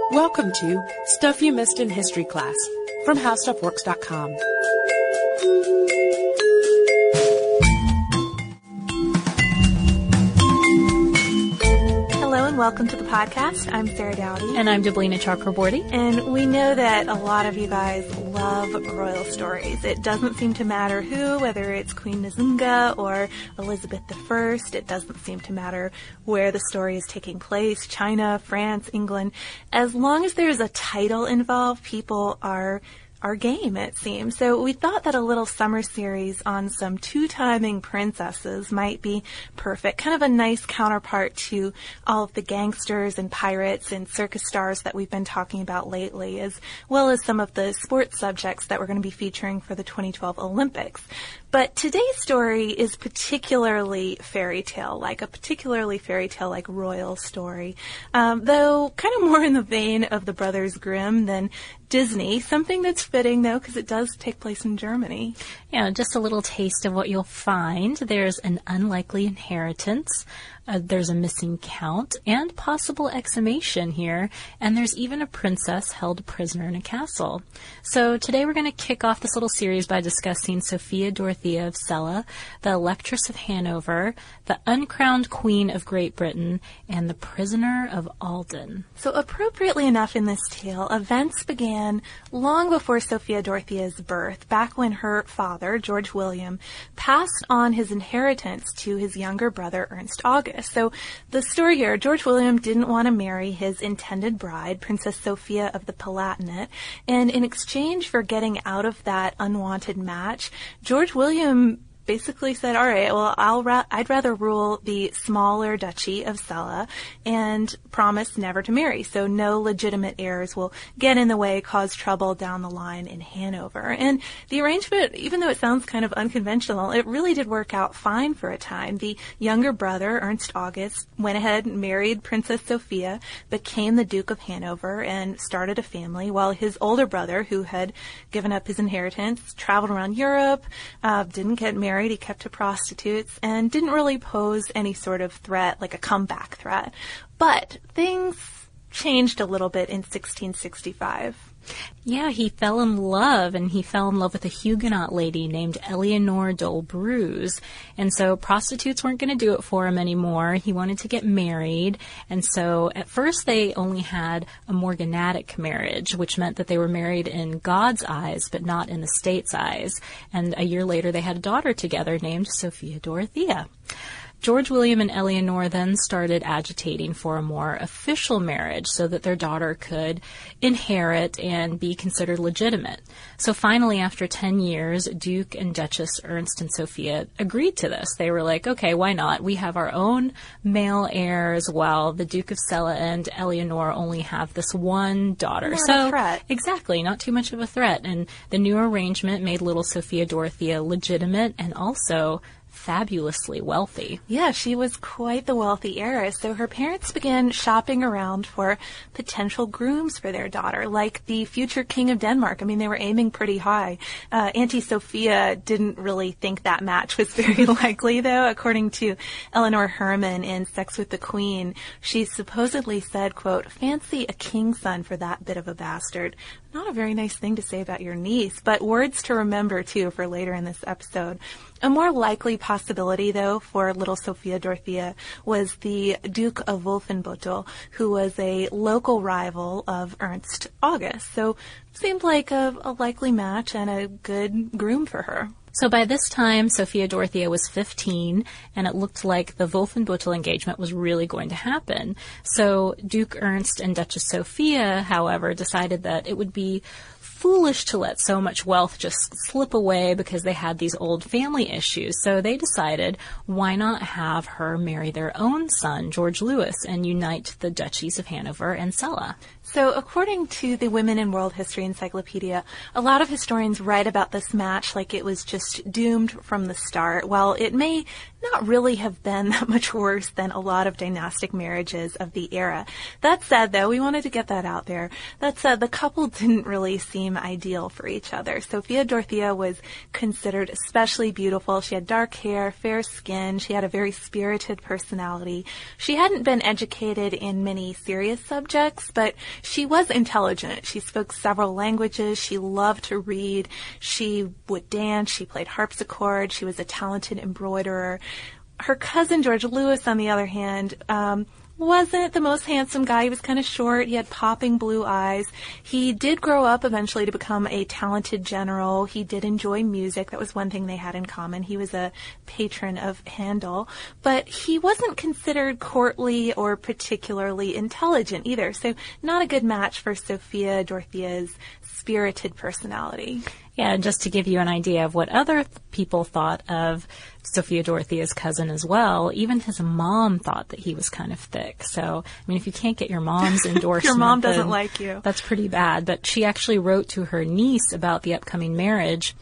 Welcome to Stuff You Missed in History Class from HowStuffWorks.com. Hello and welcome to the podcast. I'm Sarah Dowdy. And I'm Deblina Chakraborty. And we know that a lot of you guys love royal stories. It doesn't seem to matter who, whether it's Queen Nzinga or Elizabeth I. It doesn't seem to matter where the story is taking place, China, France, England. As long as there's a title involved, people are game, it seems. So we thought that a little summer series on some two-timing princesses might be perfect. Kind of a nice counterpart to all of the gangsters and pirates and circus stars that we've been talking about lately, as well as some of the sports subjects that we're going to be featuring for the 2012 Olympics. But today's story is particularly fairy tale-like, a particularly fairy tale-like royal story, though kind of more in the vein of the Brothers Grimm than Disney. Something that's fitting, though, because it does take place in Germany. Yeah, just a little taste of what you'll find. There's an unlikely inheritance. There's a missing count and possible exhumation here, and there's even a princess held prisoner in a castle. So today we're going to kick off this little series by discussing Sophia Dorothea of Celle, the Electress of Hanover, the uncrowned Queen of Great Britain, and the Prisoner of Ahlden. So appropriately enough in this tale, events began long before Sophia Dorothea's birth, back when her father, George William, passed on his inheritance to his younger brother, Ernst August. So the story here, George William didn't want to marry his intended bride, Princess Sophia of the Palatinate, and in exchange for getting out of that unwanted match, George William basically said, all right, well, I'd rather rule the smaller duchy of Celle and promise never to marry. So no legitimate heirs will get in the way, cause trouble down the line in Hanover. And the arrangement, even though it sounds kind of unconventional, it really did work out fine for a time. The younger brother, Ernst August, went ahead and married Princess Sophia, became the Duke of Hanover, and started a family, while his older brother, who had given up his inheritance, traveled around Europe, didn't get married. He kept to prostitutes and didn't really pose any sort of threat, like a comeback threat. But things changed a little bit in 1665. Yeah, he fell in love, and he fell in love with a Huguenot lady named Eleanor d'Olbreuse. And so prostitutes weren't going to do it for him anymore. He wanted to get married. And so at first they only had a morganatic marriage, which meant that they were married in God's eyes, but not in the state's eyes. And a year later they had a daughter together named Sophia Dorothea. George William and Eleanor then started agitating for a more official marriage so that their daughter could inherit and be considered legitimate. So finally, after 10 years, Duke and Duchess Ernst and Sophia agreed to this. They were like, okay, why not? We have our own male heir as well. The Duke of Celle and Eleanor only have this one daughter. Not a threat. Exactly, not too much of a threat. And the new arrangement made little Sophia Dorothea legitimate and also fabulously wealthy. Yeah, she was quite the wealthy heiress. So her parents began shopping around for potential grooms for their daughter, like the future King of Denmark. I mean, they were aiming pretty high. Auntie Sophia didn't really think that match was very likely, though. According to Eleanor Herman in Sex with the Queen, she supposedly said, quote, "Fancy a king's son for that bit of a bastard." Not a very nice thing to say about your niece, but words to remember, too, for later in this episode. A more likely possibility, though, for little Sophia Dorothea was the Duke of Wolfenbüttel, who was a local rival of Ernst August. So seemed like a likely match and a good groom for her. So by this time, Sophia Dorothea was 15, and it looked like the Wolfenbüttel engagement was really going to happen. So Duke Ernst and Duchess Sophia, however, decided that it would be foolish to let so much wealth just slip away because they had these old family issues. So they decided, why not have her marry their own son, George Louis, and unite the duchies of Hanover and Celle. So according to the Women in World History Encyclopedia, a lot of historians write about this match like it was just just doomed from the start. While it may not really have been that much worse than a lot of dynastic marriages of the era. That said, though, we wanted to get that out there. That said, the couple didn't really seem ideal for each other. Sophia Dorothea was considered especially beautiful. She had dark hair, fair skin. She had a very spirited personality. She hadn't been educated in many serious subjects, but she was intelligent. She spoke several languages. She loved to read. She would dance. She played harpsichord. She was a talented embroiderer. Her cousin, George Louis, on the other hand, wasn't the most handsome guy. He was kind of short. He had popping blue eyes. He did grow up eventually to become a talented general. He did enjoy music. That was one thing they had in common. He was a patron of Handel. But he wasn't considered courtly or particularly intelligent either. So not a good match for Sophia Dorothea's spirited personality. Yeah, and just to give you an idea of what other people thought of Sophia Dorothea's cousin as well, even his mom thought that he was kind of thick. So, I mean, if you can't get your mom's endorsement, your mom doesn't like you. That's pretty bad. But she actually wrote to her niece about the upcoming marriage,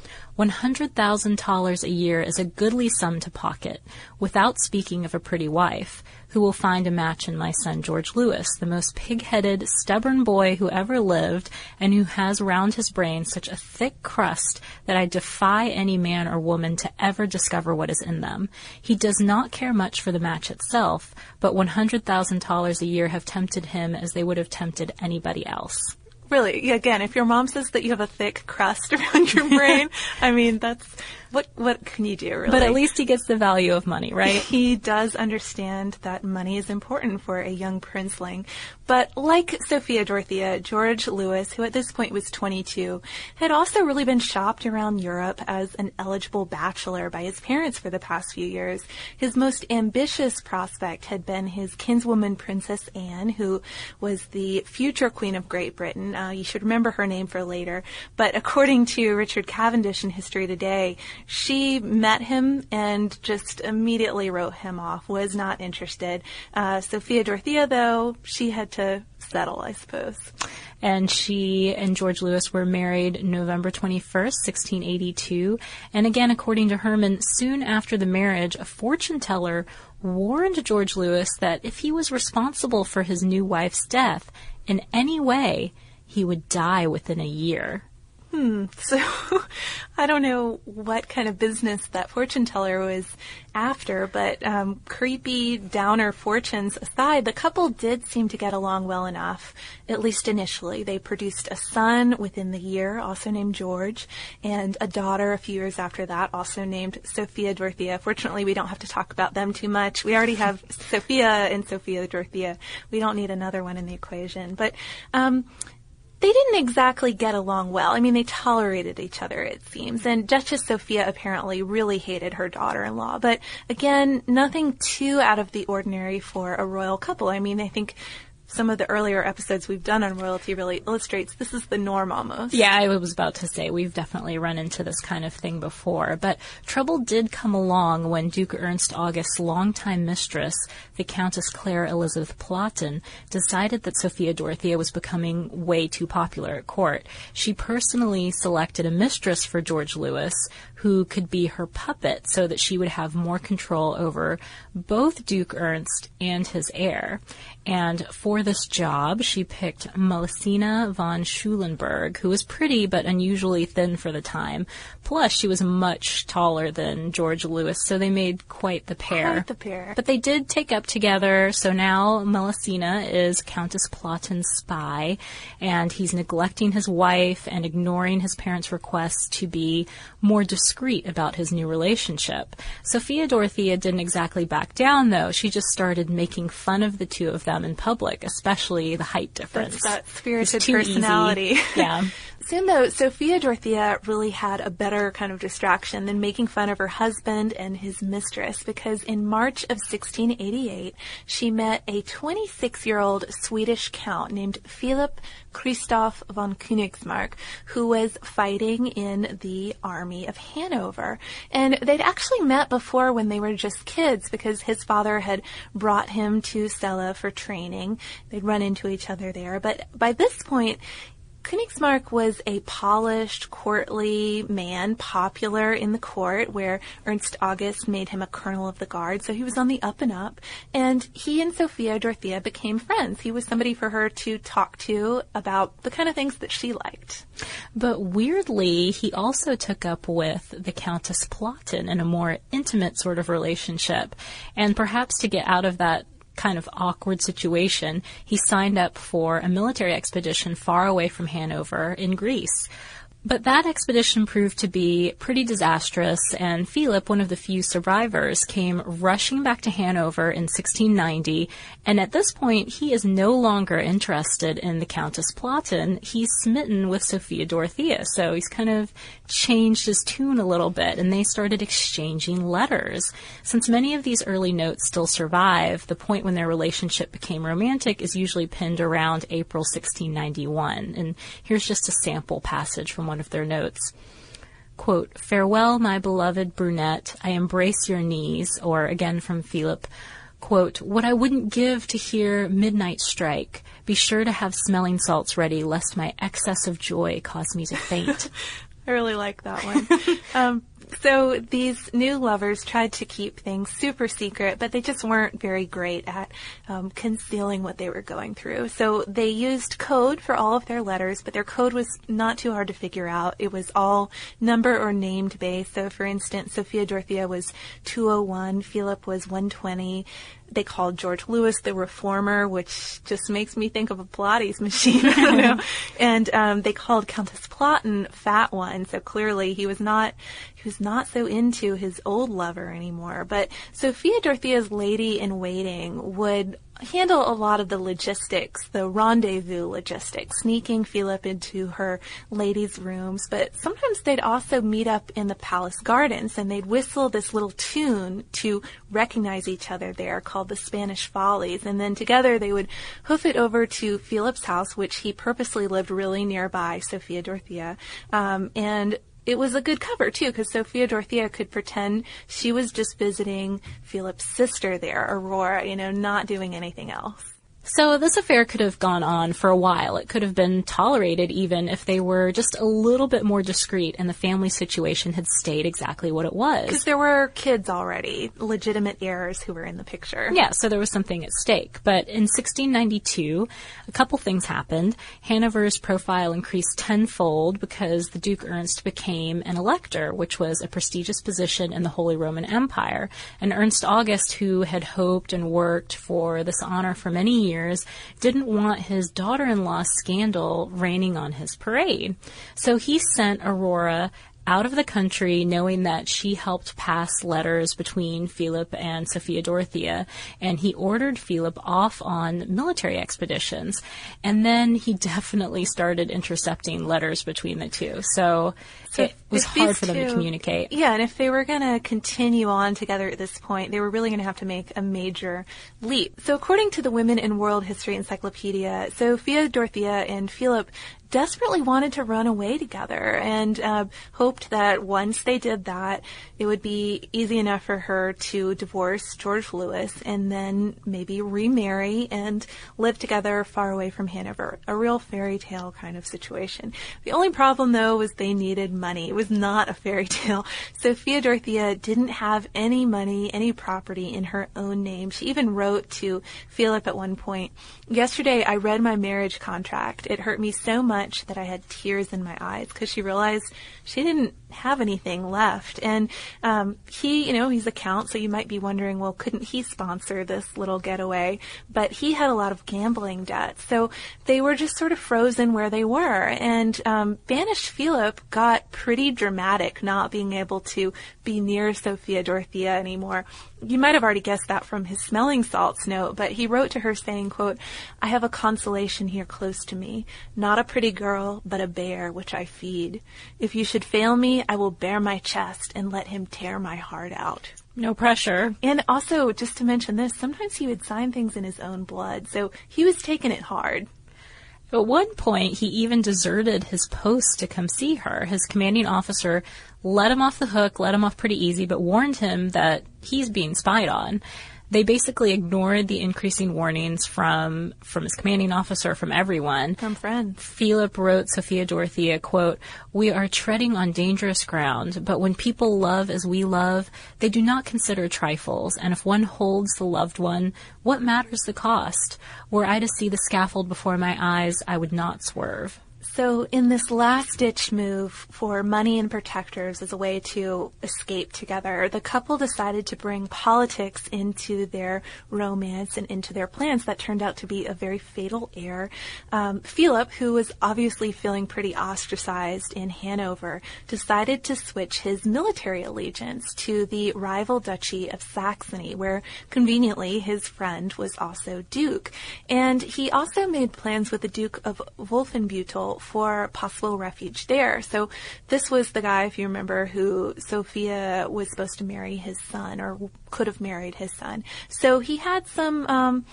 $100,000 a year is a goodly sum to pocket, without speaking of a pretty wife, who will find a match in my son George Louis, the most pig-headed, stubborn boy who ever lived, and who has round his brain such a thick crust that I defy any man or woman to ever discover what is in them. He does not care much for the match itself, but $100,000 a year have tempted him as they would have tempted anybody else. Really, again, if your mom says that you have a thick crust around your brain, I mean, that's, what can you do, really? But at least he gets the value of money, right? He does understand that money is important for a young princeling. But like Sophia Dorothea, George Louis, who at this point was 22, had also really been shopped around Europe as an eligible bachelor by his parents for the past few years. His most ambitious prospect had been his kinswoman, Princess Anne, who was the future Queen of Great Britain. You should remember her name for later. But according to Richard Cavendish in History Today, she met him and just immediately wrote him off, was not interested. Sophia Dorothea, though, she had to settle, I suppose. And she and George Louis were married November 21st, 1682. And again, according to Herman, soon after the marriage, a fortune teller warned George Louis that if he was responsible for his new wife's death in any way, he would die within a year. So I don't know what kind of business that fortune teller was after, but creepy downer fortunes aside, the couple did seem to get along well enough, at least initially. They produced a son within the year, also named George, and a daughter a few years after that, also named Sophia Dorothea. Fortunately, we don't have to talk about them too much. We already have Sophia and Sophia Dorothea. We don't need another one in the equation. But they didn't exactly get along well. I mean, they tolerated each other, it seems. And Duchess Sophia apparently really hated her daughter-in-law. But again, nothing too out of the ordinary for a royal couple. I mean, I think some of the earlier episodes we've done on royalty really illustrates this is the norm almost. Yeah, I was about to say we've definitely run into this kind of thing before. But trouble did come along when Duke Ernst August's longtime mistress, the Countess Claire Elizabeth Platen, decided that Sophia Dorothea was becoming way too popular at court. She personally selected a mistress for George Louis who could be her puppet so that she would have more control over both Duke Ernst and his heir. And for this job, she picked Melusina von Schulenburg, who was pretty but unusually thin for the time. Plus, she was much taller than George Louis, so they made quite the pair. Quite the pair. But they did take up together, so now Melusina is Countess Platen's spy, and he's neglecting his wife and ignoring his parents' requests to be more discreet about his new relationship. Sophia Dorothea didn't exactly back down, though. She just started making fun of the two of them in public, especially the height difference. That's that spirited personality. Yeah. Soon, though, Sophia Dorothea really had a better kind of distraction than making fun of her husband and his mistress, because in March of 1688, she met a 26-year-old Swedish count named Philip Christoph von Königsmark, who was fighting in the army of Hanover. And they'd actually met before when they were just kids, because his father had brought him to Celle for training. They'd run into each other there. But by this point, Königsmarck was a polished, courtly man, popular in the court, where Ernst August made him a colonel of the guard, so he was on the up and up. And he and Sophia Dorothea became friends. He was somebody for her to talk to about the kind of things that she liked. But weirdly, he also took up with the Countess Platen in a more intimate sort of relationship. And perhaps to get out of that kind of awkward situation, he signed up for a military expedition far away from Hanover in Greece. But that expedition proved to be pretty disastrous, and Philip, one of the few survivors, came rushing back to Hanover in 1690, and at this point, he is no longer interested in the Countess Platen. He's smitten with Sophia Dorothea, so he's kind of changed his tune a little bit, and they started exchanging letters. Since many of these early notes still survive, the point when their relationship became romantic is usually pinned around April 1691, and here's just a sample passage from one of their notes. Quote, "Farewell, my beloved brunette, I embrace your knees," or again from Philip, quote, "What I wouldn't give to hear midnight strike. Be sure to have smelling salts ready, lest my excess of joy cause me to faint." I really like that one. So these new lovers tried to keep things super secret, but they just weren't very great at concealing what they were going through. So they used code for all of their letters, but their code was not too hard to figure out. It was all number or named based. So for instance, Sophia Dorothea was 201, Philip was 120. They called George Lewis the Reformer, which just makes me think of a Pilates machine. I don't know. And they called Countess Platen Fat One. So clearly he was not so into his old lover anymore. But Sophia Dorothea's lady-in-waiting would handle a lot of the logistics, the rendezvous logistics, sneaking Philip into her ladies' rooms. But sometimes they'd also meet up in the palace gardens, and they'd whistle this little tune to recognize each other there called the Spanish Follies. And then together they would hoof it over to Philip's house, which he purposely lived really nearby, Sophia Dorothea. And it was a good cover, too, because Sophia Dorothea could pretend she was just visiting Philip's sister there, Aurora, not doing anything else. So this affair could have gone on for a while. It could have been tolerated even if they were just a little bit more discreet and the family situation had stayed exactly what it was. Because there were kids already, legitimate heirs who were in the picture. Yeah, so there was something at stake. But in 1692, a couple things happened. Hanover's profile increased tenfold because the Duke Ernst became an elector, which was a prestigious position in the Holy Roman Empire. And Ernst August, who had hoped and worked for this honor for many years, didn't want his daughter-in-law scandal raining on his parade. So he sent Aurora out of the country knowing that she helped pass letters between Philip and Sophia Dorothea, and he ordered Philip off on military expeditions. And then he definitely started intercepting letters between the two. So it was hard for them to communicate. Yeah, and if they were going to continue on together at this point, they were really going to have to make a major leap. So according to the Women in World History Encyclopedia, Sophia Dorothea and Philip desperately wanted to run away together and hoped that once they did that, it would be easy enough for her to divorce George Lewis and then maybe remarry and live together far away from Hanover. A real fairy tale kind of situation. The only problem, though, was they needed money. It was not a fairy tale. Sophia Dorothea didn't have any money, any property in her own name. She even wrote to Philip at one point, "Yesterday I read my marriage contract. It hurt me so much that I had tears in my eyes," because she realized she didn't have anything left. And he's a count, so you might be wondering, well, couldn't he sponsor this little getaway? But he had a lot of gambling debt, so they were just sort of frozen where they were. And banished Philip got pretty dramatic, not being able to be near Sophia Dorothea anymore. You might have already guessed that from his smelling salts note, but he wrote to her saying, quote, "I have a consolation here close to me, not a pretty girl, but a bear which I feed. If you should fail me, I will bare my chest and let him tear my heart out." No pressure. And also, just to mention this, sometimes he would sign things in his own blood, so he was taking it hard. At one point, he even deserted his post to come see her. His commanding officer let him off the hook, let him off pretty easy, but warned him that he's being spied on. They basically ignored the increasing warnings from his commanding officer, from everyone. From friends. Philip wrote Sophia Dorothea, quote, "We are treading on dangerous ground, but when people love as we love, they do not consider trifles, and if one holds the loved one, what matters the cost? Were I to see the scaffold before my eyes, I would not swerve." So in this last-ditch move for money and protectors as a way to escape together, the couple decided to bring politics into their romance and into their plans. That turned out to be a very fatal error. Philip, who was obviously feeling pretty ostracized in Hanover, decided to switch his military allegiance to the rival Duchy of Saxony, where conveniently his friend was also Duke. And he also made plans with the Duke of Wolfenbüttel for possible refuge there. So this was the guy, if you remember, who Sophia was supposed to marry his son, or could have married his son. So he had some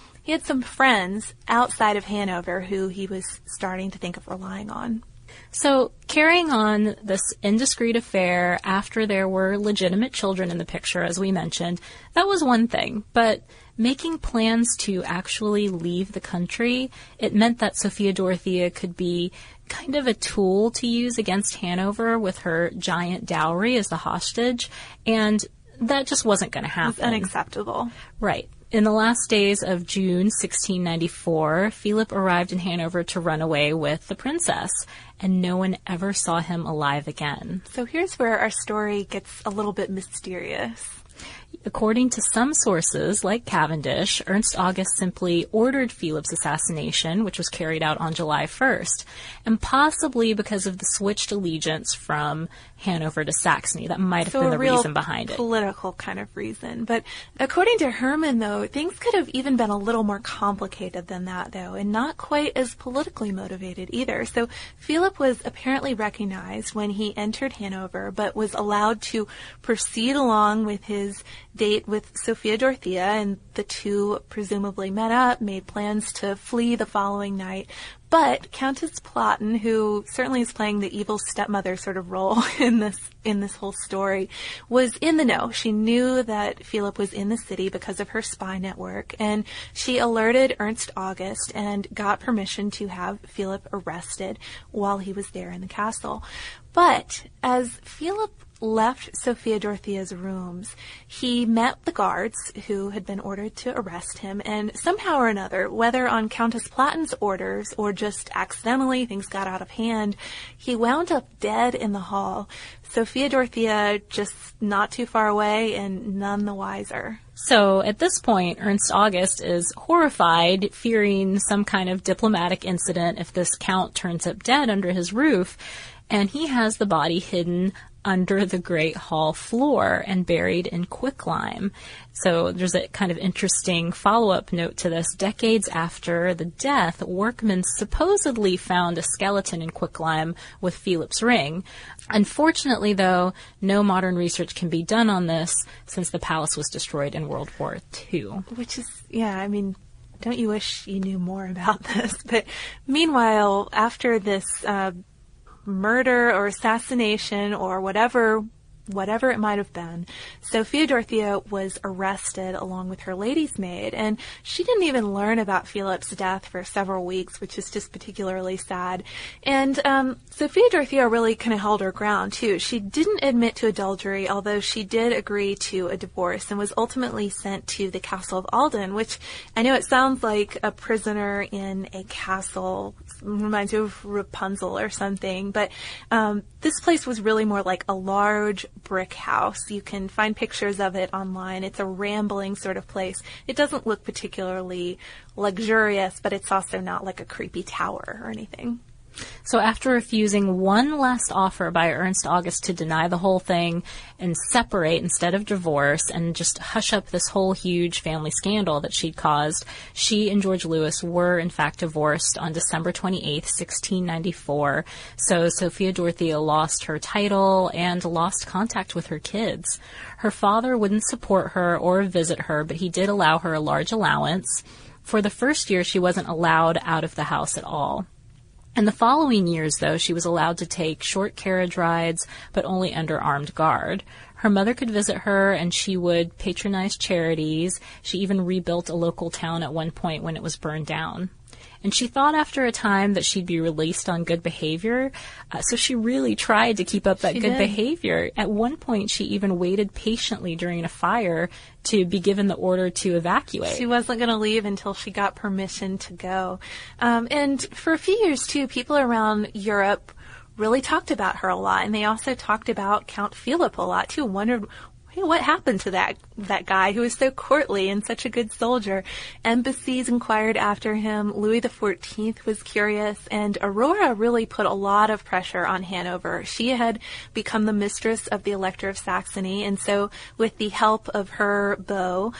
friends outside of Hanover who he was starting to think of relying on. So carrying on this indiscreet affair after there were legitimate children in the picture, as we mentioned, that was one thing. But making plans to actually leave the country, it meant that Sophia Dorothea could be kind of a tool to use against Hanover with her giant dowry as the hostage, and that just wasn't going to happen. It's unacceptable. Right. In the last days of June 1694, Philip arrived in Hanover to run away with the princess, and no one ever saw him alive again. So here's where our story gets a little bit mysterious. According to some sources, like Cavendish, Ernst August simply ordered Philip's assassination, which was carried out on July 1st, and possibly because of the switched allegiance from Hanover to Saxony. That might have been the reason behind it. Political kind of reason. But according to Herman, though, things could have even been a little more complicated than that, though, and not quite as politically motivated either. So Philip was apparently recognized when he entered Hanover, but was allowed to proceed along with his date with Sophia Dorothea, and the two presumably met up, made plans to flee the following night. But Countess Platen, who certainly is playing the evil stepmother sort of role in this whole story, was in the know. She knew that Philip was in the city because of her spy network, and she alerted Ernst August and got permission to have Philip arrested while he was there in the castle. But as Philip left Sophia Dorothea's rooms, he met the guards who had been ordered to arrest him, and somehow or another, whether on Countess Platen's orders or just accidentally, things got out of hand, he wound up dead in the hall. Sophia Dorothea just not too far away and none the wiser. So at this point, Ernst August is horrified, fearing some kind of diplomatic incident if this count turns up dead under his roof, and he has the body hidden under the Great Hall floor and buried in quicklime. So there's a kind of interesting follow-up note to this. Decades after the death, workmen supposedly found a skeleton in quicklime with Philip's ring. Unfortunately, though, no modern research can be done on this since the palace was destroyed in World War II. Which is, don't you wish you knew more about this? But meanwhile, after this murder or assassination or whatever it might have been, Sophia Dorothea was arrested along with her lady's maid, and she didn't even learn about Philip's death for several weeks, which is just particularly sad. And Sophia Dorothea really kind of held her ground, too. She didn't admit to adultery, although she did agree to a divorce and was ultimately sent to the Castle of Ahlden, which I know it sounds like a prisoner in a castle, reminds you of Rapunzel or something, but this place was really more like a large brick house. You can find pictures of it online. It's a rambling sort of place. It doesn't look particularly luxurious, but it's also not like a creepy tower or anything. So after refusing one last offer by Ernst August to deny the whole thing and separate instead of divorce and just hush up this whole huge family scandal that she'd caused, she and George Louis were in fact divorced on December 28th, 1694. So Sophia Dorothea lost her title and lost contact with her kids. Her father wouldn't support her or visit her, but he did allow her a large allowance. For the first year, she wasn't allowed out of the house at all. In the following years, though, she was allowed to take short carriage rides, but only under armed guard. Her mother could visit her, and she would patronize charities. She even rebuilt a local town at one point when it was burned down. And she thought after a time that she'd be released on good behavior, so she really tried to keep up that good behavior. At one point, she even waited patiently during a fire to be given the order to evacuate. She wasn't going to leave until she got permission to go. And for a few years, too, people around Europe really talked about her a lot, and they also talked about Count Philip a lot, too, wondered, hey, what happened to that guy who was so courtly and such a good soldier? Embassies inquired after him. Louis XIV was curious, and Aurora really put a lot of pressure on Hanover. She had become the mistress of the Elector of Saxony, and so with the help of her beau,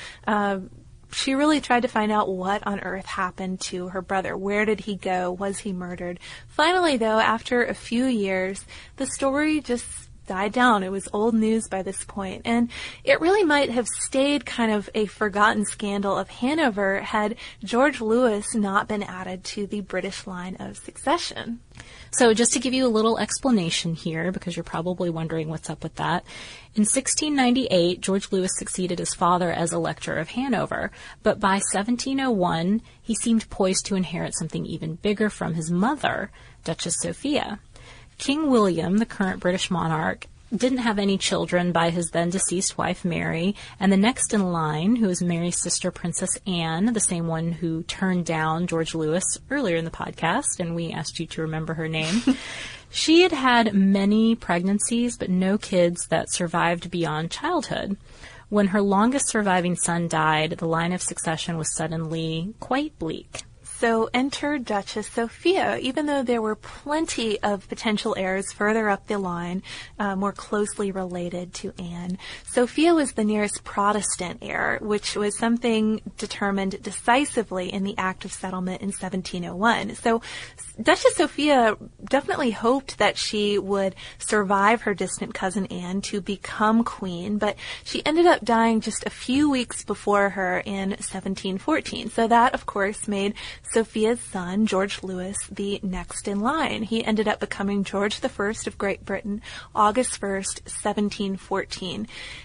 she really tried to find out what on earth happened to her brother. Where did he go? Was he murdered? Finally, though, after a few years, the story just died down. It was old news by this point, and it really might have stayed kind of a forgotten scandal of Hanover had George Louis not been added to the British line of succession. So just to give you a little explanation here, because you're probably wondering what's up with that, in 1698, George Louis succeeded his father as Elector of Hanover, but by 1701, he seemed poised to inherit something even bigger from his mother, Duchess Sophia. King William, the current British monarch, didn't have any children by his then-deceased wife, Mary, and the next in line, who was Mary's sister, Princess Anne, the same one who turned down George Louis earlier in the podcast, and we asked you to remember her name. She had had many pregnancies, but no kids that survived beyond childhood. When her longest surviving son died, the line of succession was suddenly quite bleak. So enter Duchess Sophia. Even though there were plenty of potential heirs further up the line, more closely related to Anne, Sophia was the nearest Protestant heir, which was something determined decisively in the Act of Settlement in 1701. So Duchess Sophia definitely hoped that she would survive her distant cousin Anne to become queen, but she ended up dying just a few weeks before her in 1714. So that, of course, made Sophia's son, George Louis, the next in line. He ended up becoming George I of Great Britain, August 1st, 1714.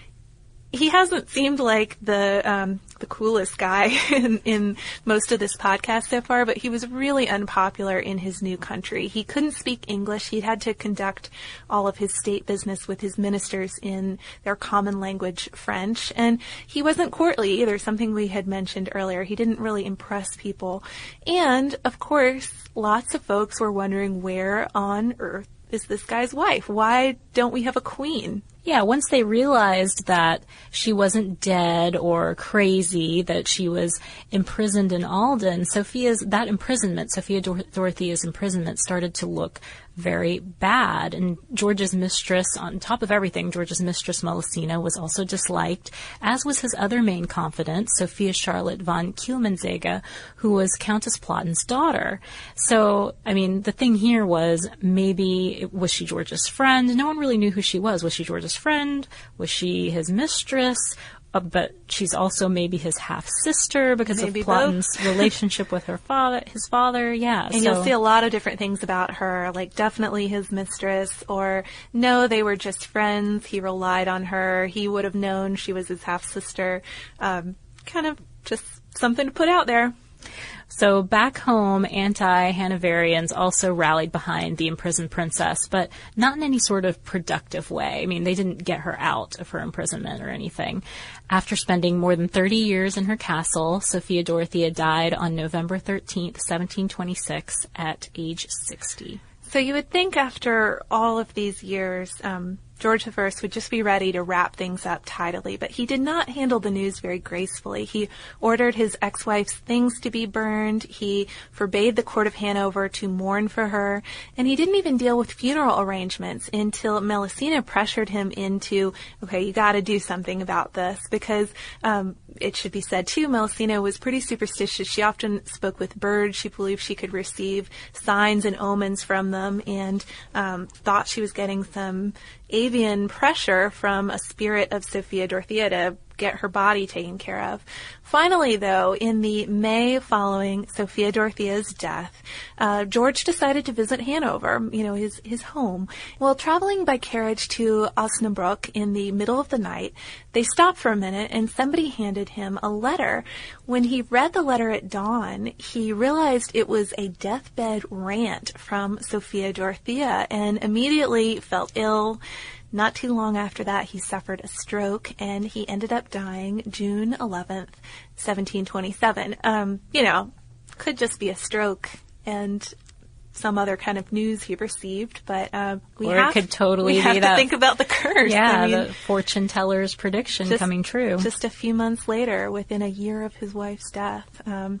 He hasn't seemed like the coolest guy in most of this podcast so far, but he was really unpopular in his new country. He couldn't speak English. He had to conduct all of his state business with his ministers in their common language, French. And he wasn't courtly either, something we had mentioned earlier. He didn't really impress people. And, of course, lots of folks were wondering, where on earth is this guy's wife? Why don't we have a queen? Yeah, once they realized that she wasn't dead or crazy, that she was imprisoned in Alden, Sophia Dorothea's imprisonment started to look very bad. And George's mistress, on top of everything, George's mistress Melusina was also disliked, as was his other main confidant, Sophia Charlotte von Kielmansegge, who was Countess Plottin's daughter. So, I mean, the thing here was, was she George's friend? No one really knew who she was. Was she George's friend? Was she his mistress? But she's also maybe his half-sister because maybe of Plottin's relationship with his father. Yeah. And you'll see a lot of different things about her, like definitely his mistress, or no, they were just friends. He relied on her. He would have known she was his half-sister. Kind of just something to put out there. So back home, anti-Hanoverians also rallied behind the imprisoned princess, but not in any sort of productive way. I mean, they didn't get her out of her imprisonment or anything. After spending more than 30 years in her castle, Sophia Dorothea died on November 13th, 1726, at age 60. So you would think after all of these years, George I would just be ready to wrap things up tidily, but he did not handle the news very gracefully. He ordered his ex-wife's things to be burned, he forbade the court of Hanover to mourn for her, and he didn't even deal with funeral arrangements until Melusina pressured him into, okay, you gotta do something about this, because it should be said too, Melusina was pretty superstitious. She often spoke with birds. She believed she could receive signs and omens from them, and thought she was getting some avian pressure from a spirit of Sophia Dorothea to get her body taken care of. Finally, though, in the May following Sophia Dorothea's death, George decided to visit Hanover, his home. While traveling by carriage to Osnabrück in the middle of the night, they stopped for a minute and somebody handed him a letter. When he read the letter at dawn, he realized it was a deathbed rant from Sophia Dorothea and immediately felt ill. Not too long after that, he suffered a stroke, and he ended up dying June 11th, 1727. Could just be a stroke and some other kind of news he received, but we have to think about the curse. Yeah, the fortune teller's prediction coming true. Just a few months later, within a year of his wife's death.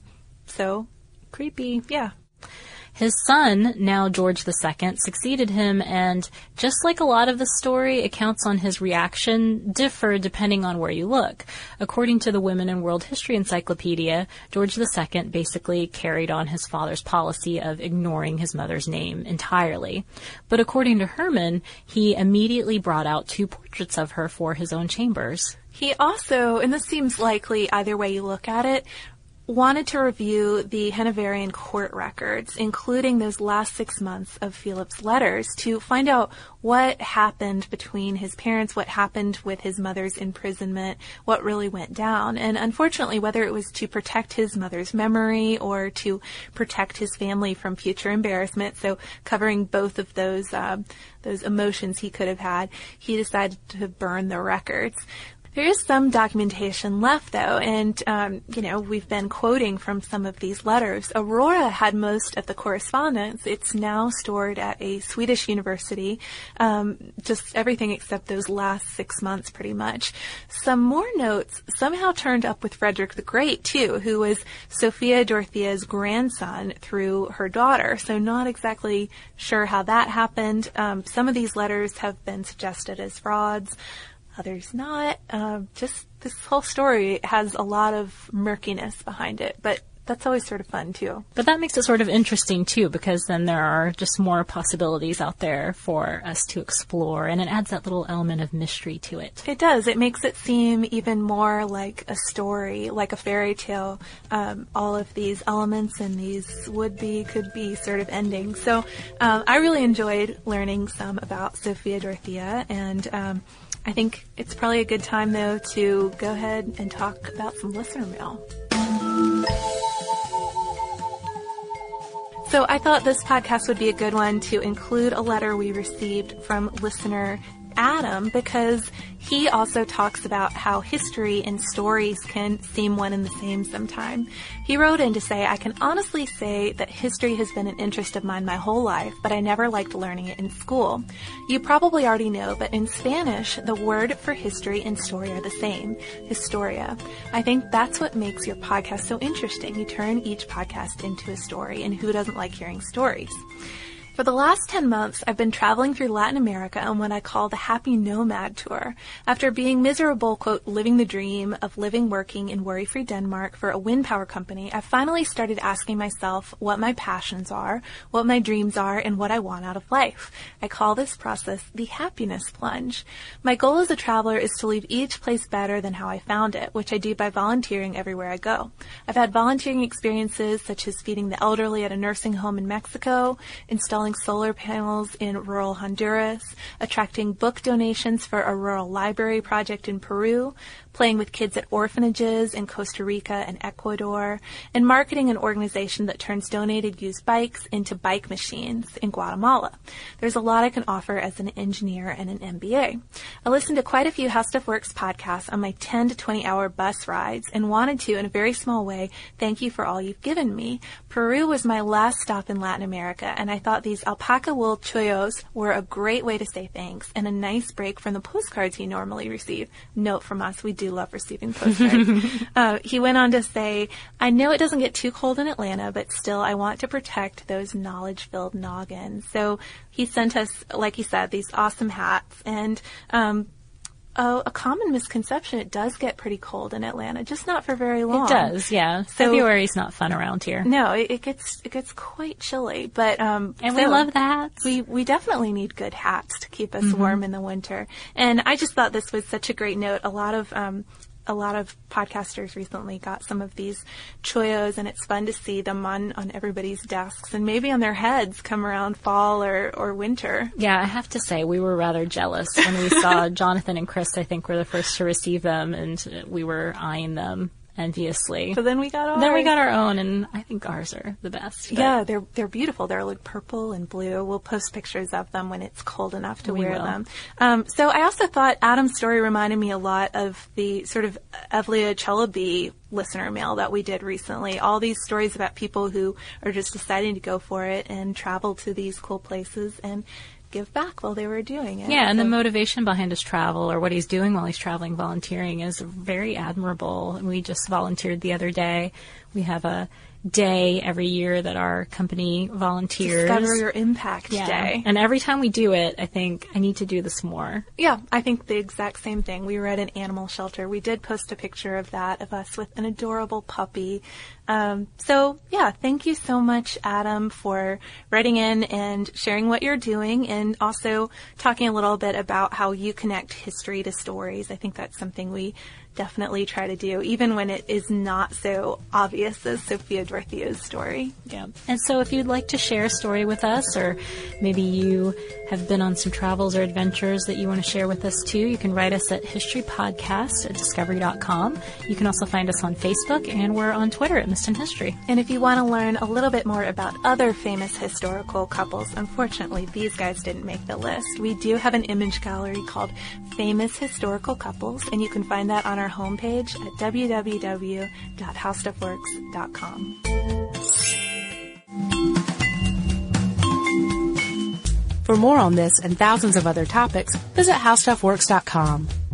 So creepy, yeah. His son, now George II, succeeded him, and just like a lot of the story, accounts on his reaction differ depending on where you look. According to the Women in World History Encyclopedia, George II basically carried on his father's policy of ignoring his mother's name entirely. But according to Herman, he immediately brought out 2 portraits of her for his own chambers. He also, and this seems likely either way you look at it, wanted to review the Hanoverian court records, including those last 6 months of Philip's letters, to find out what happened between his parents, what happened with his mother's imprisonment, what really went down. And unfortunately, whether it was to protect his mother's memory or to protect his family from future embarrassment, so covering both of those emotions he could have had, he decided to burn the records. There is some documentation left, though, and, we've been quoting from some of these letters. Aurora had most of the correspondence. It's now stored at a Swedish university, just everything except those last 6 months, pretty much. Some more notes somehow turned up with Frederick the Great, too, who was Sophia Dorothea's grandson through her daughter, so not exactly sure how that happened. Some of these letters have been suggested as frauds. Others not. Just this whole story has a lot of murkiness behind it, but that's always sort of fun, too. But that makes it sort of interesting, too, because then there are just more possibilities out there for us to explore, and it adds that little element of mystery to it. It does. It makes it seem even more like a story, like a fairy tale. All of these elements and these would-be, could-be sort of endings. So I really enjoyed learning some about Sophia Dorothea, and I think it's probably a good time, though, to go ahead and talk about some listener mail. So I thought this podcast would be a good one to include a letter we received from listener Adam, because he also talks about how history and stories can seem one and the same sometime. He wrote in to say, I can honestly say that history has been an interest of mine my whole life, but I never liked learning it in school. You probably already know, but in Spanish, the word for history and story are the same, historia. I think that's what makes your podcast so interesting. You turn each podcast into a story, and who doesn't like hearing stories? For the last 10 months, I've been traveling through Latin America on what I call the Happy Nomad Tour. After being miserable, quote, living the dream of living, working in worry-free Denmark for a wind power company, I finally started asking myself what my passions are, what my dreams are, and what I want out of life. I call this process the happiness plunge. My goal as a traveler is to leave each place better than how I found it, which I do by volunteering everywhere I go. I've had volunteering experiences such as feeding the elderly at a nursing home in Mexico, installing solar panels in rural Honduras, attracting book donations for a rural library project in Peru, playing with kids at orphanages in Costa Rica and Ecuador, and marketing an organization that turns donated used bikes into bike machines in Guatemala. There's a lot I can offer as an engineer and an MBA. I listened to quite a few How Stuff Works podcasts on my 10 to 20 hour bus rides and wanted to, in a very small way, thank you for all you've given me. Peru was my last stop in Latin America, and I thought these alpaca wool chullos were a great way to say thanks and a nice break from the postcards you normally receive. Note from us, we do love receiving postcards. He went on to say, I know it doesn't get too cold in Atlanta, but still I want to protect those knowledge-filled noggins. So he sent us, like he said, these awesome hats. And a common misconception, it does get pretty cold in Atlanta, just not for very long. It does, yeah. So, February's not fun around here. No, it gets quite chilly, but and we love the hats. We definitely need good hats to keep us warm in the winter. And I just thought this was such a great note. A lot of a lot of podcasters recently got some of these choyos, and it's fun to see them on everybody's desks and maybe on their heads come around fall or winter. Yeah, I have to say we were rather jealous when we saw Jonathan and Chris, I think, were the first to receive them, and we were eyeing them enviously. So then we got ours. Then we got our own, and I think ours are the best. Yeah, they're beautiful. They're like purple and blue. We'll post pictures of them when it's cold enough to wear them. So I also thought Adam's story reminded me a lot of the sort of Evlia Chalabi listener mail that we did recently. All these stories about people who are just deciding to go for it and travel to these cool places and give back while they were doing it. Yeah, and the motivation behind his travel or what he's doing while he's traveling volunteering is very admirable. We just volunteered the other day. We have a day every year that our company volunteers. Discover Your Impact Day. And every time we do it, I think I need to do this more. Yeah, I think the exact same thing. We were at an animal shelter. We did post a picture of that, of us with an adorable puppy. So yeah, thank you so much, Adam, for writing in and sharing what you're doing and also talking a little bit about how you connect history to stories. I think that's something we definitely try to do, even when it is not so obvious as Sophia Dorothea's story. Yeah. And so if you'd like to share a story with us, or maybe you have been on some travels or adventures that you want to share with us too, you can write us at historypodcast@discovery.com. You can also find us on Facebook, and we're on Twitter at Missed in History. And if you want to learn a little bit more about other famous historical couples, unfortunately, these guys didn't make the list. We do have an image gallery called Famous Historical Couples, and you can find that on our homepage at www.howstuffworks.com. For more on this and thousands of other topics, visit howstuffworks.com.